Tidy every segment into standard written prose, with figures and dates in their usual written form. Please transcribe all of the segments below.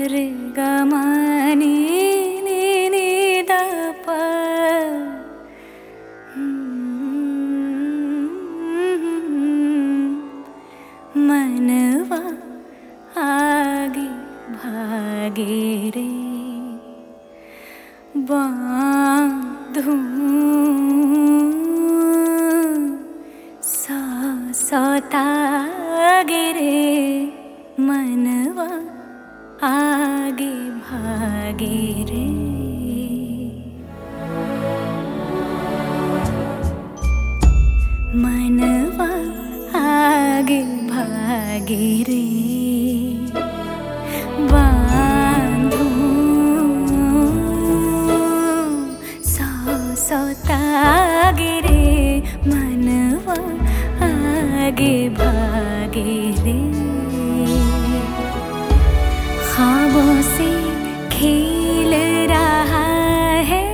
रे ग म नि नि नि द प मनवा आगे भागे रे बांधूं तागे रे मनवा आगे भागे रे मनवा आगे भागे रे बांधूं सौ तागे रे मनवा आगे भागे रे ख्वाबों से खेल रहा है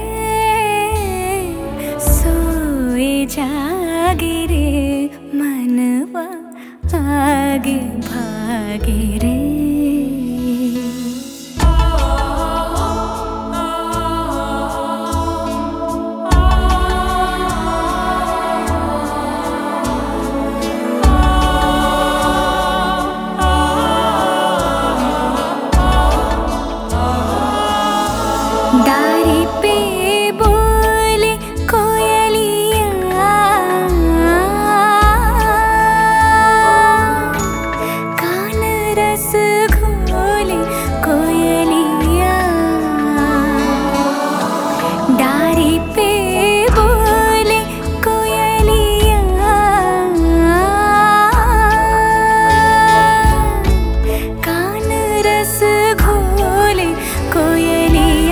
सोए जागे रे मनवा आगे भागे रे डारी पे बोले कोयलिया कान रस घोले कोयलिया डारी पे बोले कोयलिया कान रस घोले कोयलिया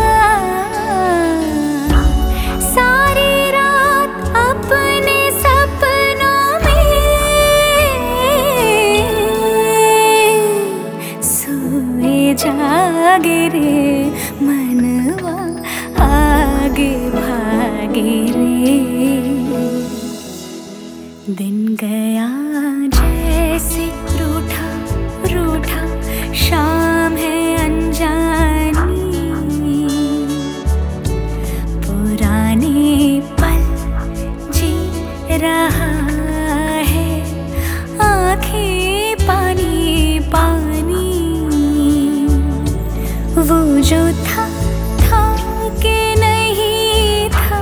जागे रे मनवा आगे भागे रे दिन गया जैसे रूठा रूठा शाम है अनजानी पुराने पल जी रहा है आँखें पानी पानी वो जो था कि नहीं था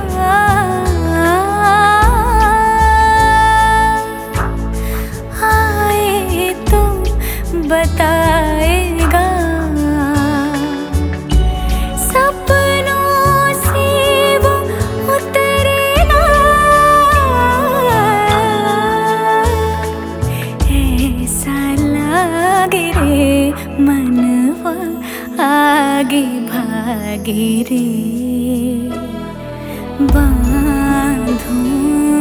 आए तो बताएगा सपनों से वो उतरेगा ऐसा लागे रे मनवा आगे भागे रे बांधूं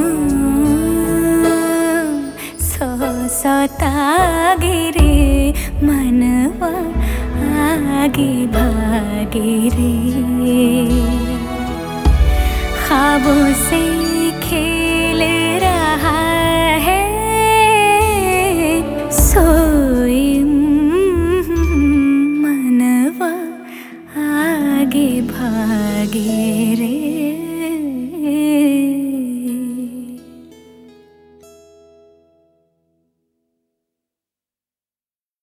सौ तागे रे मनवा आगे भागे रे ख्वाबों से खेल रहा है सोए आगे भागे रे।